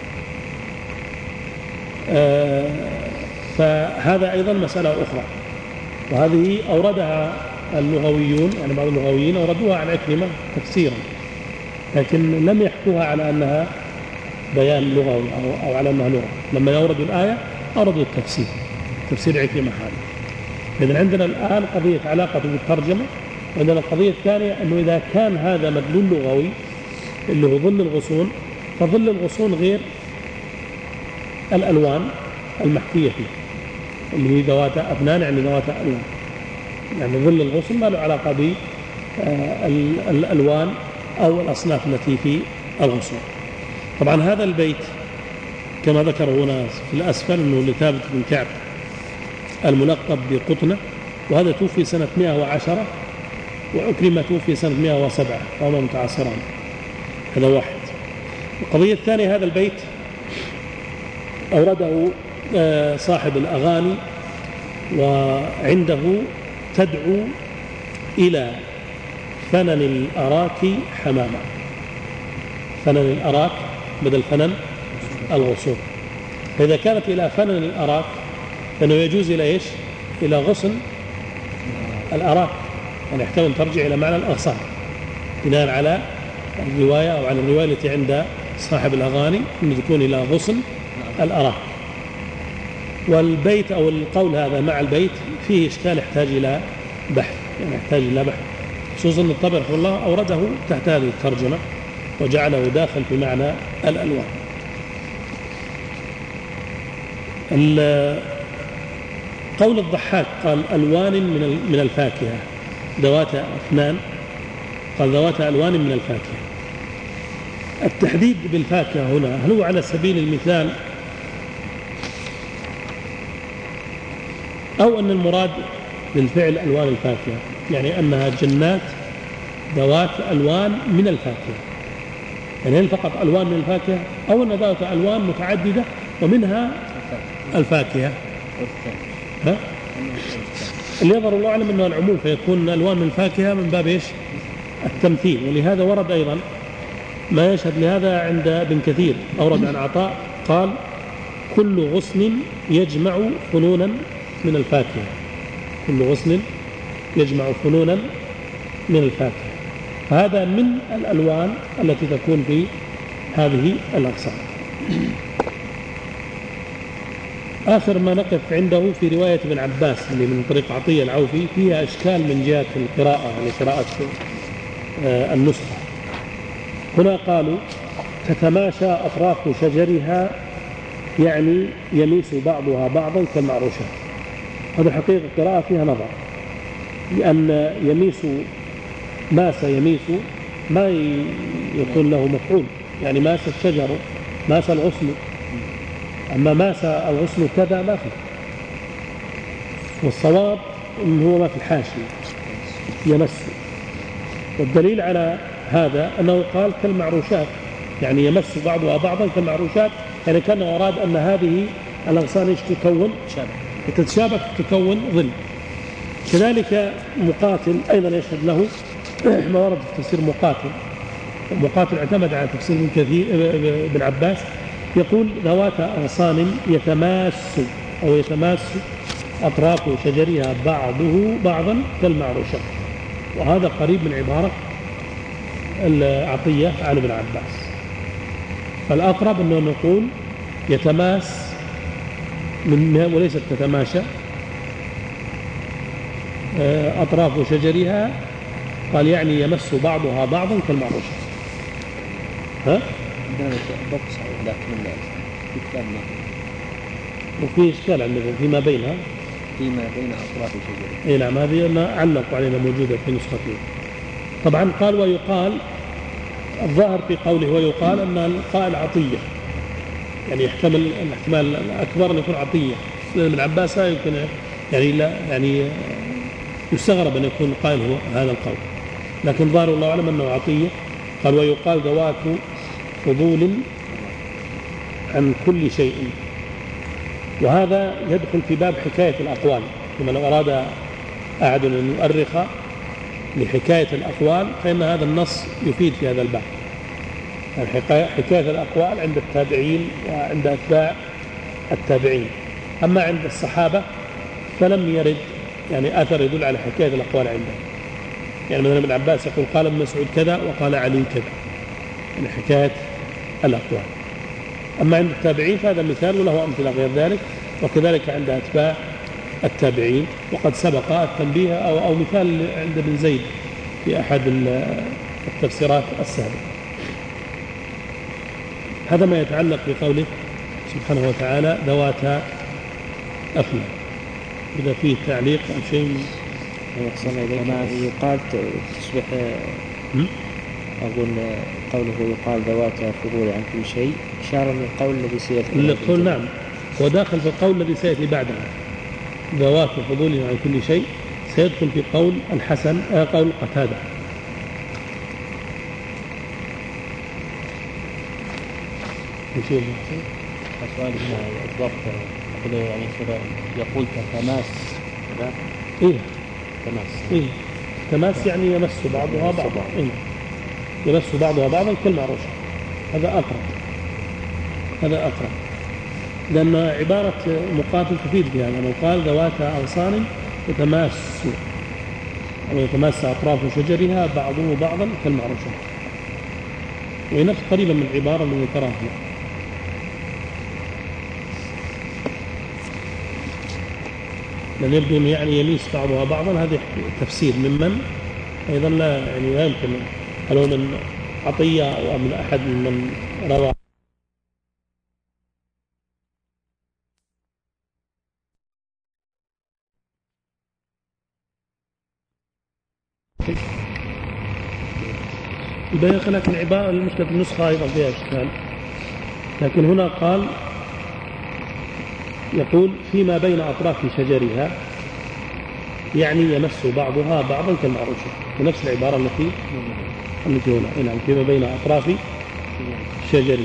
آه فهذا أيضا مسألة أخرى، وهذه أوردها اللغويون، يعني بعض اللغويين أوردوها عن عكرمة تفسيرا، لكن لم يحكوها على أنها بيان لغوي أو, أو على أنها لغة. لما يوردوا الآية أوردوا التفسير، تفسير عكرمة هذا. إذن عندنا الآن قضية علاقة بالترجمة، وعندنا القضية الثانية أنه إذا كان هذا مدلول لغوي اللي هو ظل الغصون، فظل الغصون غير الألوان المحكية فيه اللي هي ذوات أفنان، يعني ذوات ألوان، يعني ظل الغصن ما له علاقة بالألوان أو الأصناف التي في الغصون. طبعا هذا البيت كما ذكر هنا في الأسفل أنه لثابت بن كعب الملقب بقطنة، وهذا توفي سنة مئة وعشرة، وعكرمة توفي سنة مئة وسبعة، وهما متعاصران. هذا واحد. القضية الثانية، هذا البيت أورده صاحب الأغاني وعنده تدعو إلى فنن الأراك حماما. فنن الأراك بدل فنن الغصون. فإذا كانت إلى فنن الأراك فإنه يجوز إلى إيش؟ إلى غصن الأراك، يعني يحتمل ترجع إلى معنى الأغصان بناء على الرواية أو على الرواية التي عند صاحب الأغاني أن تكون إلى غصن الأراك. والبيت أو القول هذا مع البيت فيه إشكال يحتاج إلى بحث، يعني يحتاج إلى بحث، خصوصا أن الطبري رحمه الله أورده تحت هذه الترجمة وجعله داخل في معنى الألوان. قول الضحاك قال ألوان من الفاكهة ذوات أفنان، قال ذوات ألوان من الفاكهة. التحديد بالفاكهة هنا هل هو على سبيل المثال أو أن المراد بالفعل ألوان الفاكهة، يعني أنها جنات ذوات ألوان من الفاكهة، يعني هل فقط ألوان من الفاكهة أو أن ذات ألوان متعددة ومنها الفاكهة؟ ها؟ اللي يظهر الله أعلم أنه العموم، فيكون ألوان من الفاكهة من باب إيش؟ التمثيل. ولهذا ورد أيضا ما يشهد لهذا عند ابن كثير، أورد عن عطاء قال كل غصن يجمع فنونا من الفاكهة، كل غصن يجمع فنونا من الفاكهة. فهذا من الألوان التي تكون في هذه الأقسام. آخر ما نقف عنده في رواية ابن عباس اللي من طريق عطية العوفي فيها إشكال من جهة القراءة، يعني قراءة النسخة. هنا قالوا تتماشى أطراف شجرها، يعني يميس بعضها بعضا كالمعروشات. هذا حقيقة قراءة فيها نظر، لأن يميس ماس يميس ما يكون له مفعول، يعني ماس الشجر ماس الغصن، أما ماس الغصن كذا ما فيه. والصواب إنه هو ما في الحاشية يمس. والدليل على هذا أنه قال كالمعروشات، يعني يمس بعضها بعضا كالمعروشات، يعني كان أراد أن هذه الأغصان إيش تكون؟ تتشابك تكون ظل. كذلك مقاتل أيضا يشهد له ما ورد في تفسير مقاتل. مقاتل اعتمد على تفسير ابن كثير بن عباس، يقول ذوات أغصان يتماس أو يتماس أطراف شجرها بعضه بعضا كالمعروشات، وهذا قريب من عبارة العطية عن ابن عباس. فالأقرب أنه نقول يتماس من وليست تتماشى أطراف شجرها، قال يعني يمس بعضها بعضا كالمعروشات. ها؟ بوكس ذاك من كتابنا وفي إشكال عندكم فيما بينها فيما بين أطراف الشجرة. أي نعم، هذه علقوا علينا موجودة في نسختين. طبعا قال ويقال، الظاهر في قوله ويقال أن القائل عطية، يعني يحتمل الاحتمال الأكبر أن يكون عطية، لأن ابن عباس يمكن يعني لا يعني يستغرب أن يكون قائل هو هذا القول، لكن ظاهر الله أعلم أنه عطية قال ويقال ذوات فضول عن كل شيء. وهذا يدخل في باب حكاية الأقوال، لما لو أراد أحد أن يؤرخ لحكاية الأقوال فإن هذا النص يفيد في هذا الباب. حكاية الأقوال عند التابعين وعند أتباع التابعين، أما عند الصحابة فلم يرد يعني أثر يدل على حكاية الأقوال عندهم. يعني مثلا ابن عباس يقول قال ابن مسعود كذا وقال علي كذا، يعني حكاية الأقوال. أما عند التابعين فهذا مثال وله أمثلة غير ذلك، وكذلك عند أتباع التابعين. وقد سبق التنبيه أو, أو مثال عند ابن زيد في أحد التفسيرات السابقة. هذا ما يتعلق بقوله سبحانه وتعالى ذواتا أفنان. إذا فيه تعليق أو شيء يقال تصبح أقول قوله يقال ذواتا فضول عن كل شيء إشارة للقول الذي سيأتي. القول نعم، وداخل في القول الذي سيأتي بعدها ذوات فضول عن كل شيء، سيدخل في قول الحسن آه قول قتادة. نشوف السؤال هنا الضبط يعني يقول تتماس كذا. إيه تماس. إيه تماس يعني يمس بعضها بعضا. إيه يمس بعضها بعضا كالمعروش. هذا أقرب، هذا أقرب، لأن عبارة مقاتل تفيد بها لما قال ذوات أغصان يتماس أو يتماس أطراف شجرها بعضه بعضا كالمعروشة، وهي نفس قريبا من العبارة التي تراها. لأن يبدو أن يعني يميس بعضها بعضا، هذا تفسير ممن أيضا لا يعني لا يمكن، هل هو من عطية أو من أحد من روى البيهقي. لكن عبارة المشكلة في النسخة أيضا فيها إشكال، لكن هنا قال يقول فيما بين أطراف شجرها، يعني يمس بعضها بعضا كالمعروشة، ونفس العبارة التي التي هنا فيما بين أطراف شجرها.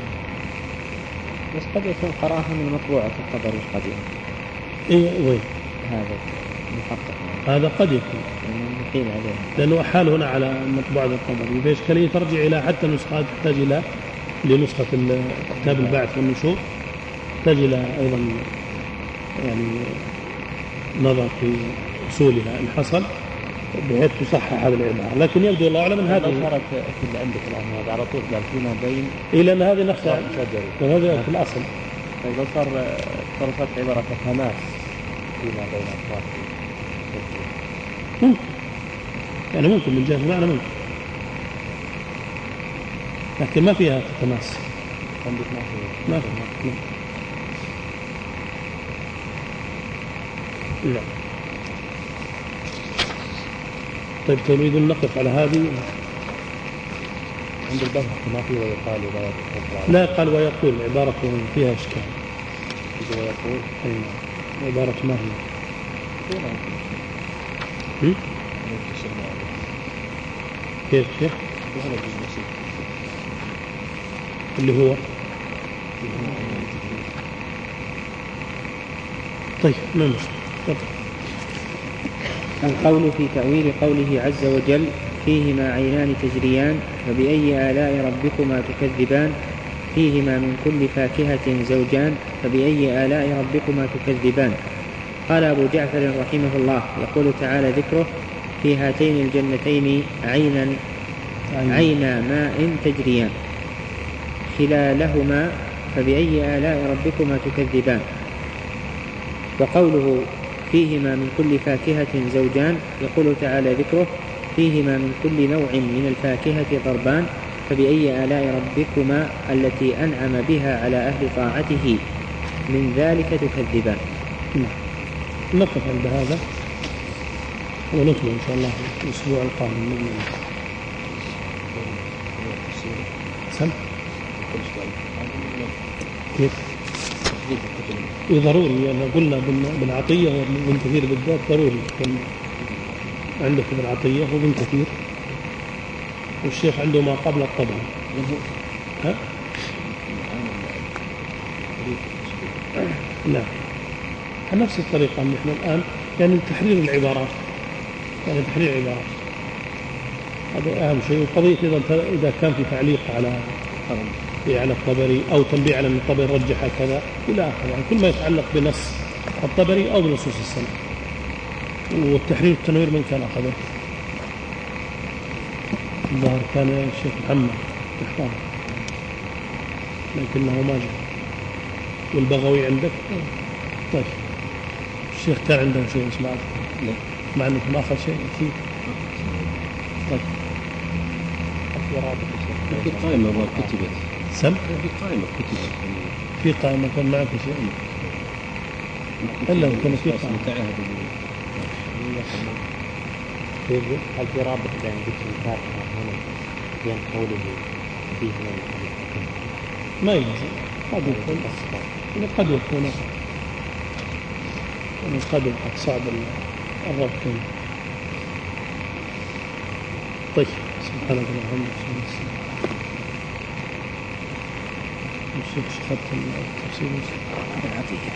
بس قد يكون قراءة من مطبوعة الطبري القديم. إيه وين هذا محقق، هذا قد يكون نقيل عليه لأنه حال هنا على مطبوعة الطبري، بإشكالية ترجع إلى حتى نسخات تحتاج إلى لنسخة كتاب البعث والنشور، تحتاج إلى أيضا يعني نظر في أصولها إن حصل بحيث تصحح هذه العبارة. لكن يبدو الله أعلم أن هذه صارت في اللي عندك الآن هذا على طول قال فيما بين إلى أن هذه نفسها شجري، هذا في الأصل. فإذا صار صارت عبارة تماس فيما بين أطراف ممكن، يعني ممكن من جهة معنى ممكن، لكن ما فيها تماس. عندك ما فيها ما فيها لا. طيب تريد نقف على هذه؟ عند البحث ما فيه ويقال ولا يقول. لا قال ويقول، عبارة فيها إشكال. ويقول أي عبارة ما هي؟ هم؟ كيف كيف؟ اللي هو طيب ما مشكلة. القول في تأويل قوله عز وجل فيهما عينان تجريان فبأي آلاء ربكما تكذبان فيهما من كل فاكهة زوجان فبأي آلاء ربكما تكذبان. قال أبو جعفر رحمه الله يقول تعالى ذكره في هاتين الجنتين عينا عينا ماء تجريان خلالهما فبأي آلاء ربكما تكذبان. وقوله فيهما من كل فاكهة زوجان يقول تعالى ذكره فيهما من كل نوع من الفاكهة ضربان فبأي آلاء ربكما التي أنعم بها على أهل طاعته من ذلك تكذبان. نقف عند هذا ونكمل إن شاء الله الأسبوع القادم. سم كيف؟ ضروري يعني قلنا بن عطية وابن كثير بالذات ضروري عندك ابن عطية وابن كثير والشيخ عنده ما قبل الطبري. ها؟ لا نفس الطريقة نحن الآن يعني تحرير العبارات، يعني تحرير العبارات هذا أهم شيء. وقضية إذا إذا كان في تعليق على على الطبري أو تنبيه على أن الطبري رجح كذا إلى آخره، يعني كل ما يتعلق بنص الطبري أو بنصوص السنة. والتحرير والتنوير من كان أخذه؟ الظاهر كان الشيخ محمد يحفظه لكنه ما جاء. والبغوي عندك؟ طيب الشيخ كان عنده شيء اسمه لا مع أنه ما أخذ شيء أكيد. طيب في قائمة كتبت سم؟ في قائمة كتبت في قائمة كان معك شيء إلا كان في قائمة. هل في رابط بين ذكر الفاتحة هنا بين قوله فيه من ما يلزم، قد يكون قد يكون قد يكون صعب الربط. طيب سبحانك اللهم وبحمدك. الشيخ شخص التفسير